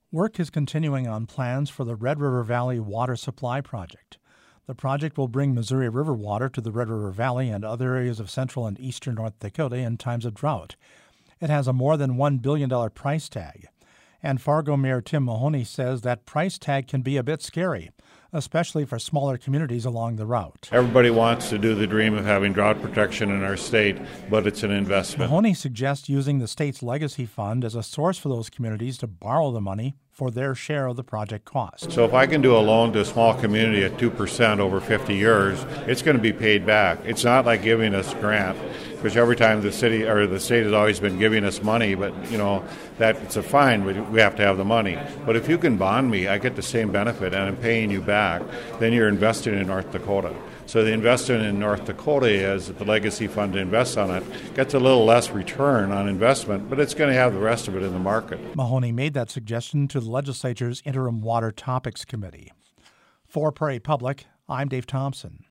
Work is continuing on plans for the Red River Valley Water Supply Project. The project will bring Missouri River water to the Red River Valley and other areas of central and eastern North Dakota in times of drought. It has a more than $1 billion price tag. And Fargo Mayor Tim Mahoney says that price tag can be a bit scary, especially for smaller communities along the route. Everybody wants to do the dream of having drought protection in our state, but it's an investment. Mahoney suggests using the state's legacy fund as a source for those communities to borrow the money for their share of the project cost. So if I can do a loan to a small community at 2% over 50 years, it's going to be paid back. It's not like giving us a grant, which every time the city or the state has always been giving us money, but that it's a fine, we have to have the money. But if you can bond me, I get the same benefit and I'm paying you back, then you're investing in North Dakota. So the investment in North Dakota is that the Legacy Fund invests on it, gets a little less return on investment, but it's going to have the rest of it in the market. Mahoney made that suggestion to the legislature's Interim Water Topics Committee. For Prairie Public, I'm Dave Thompson.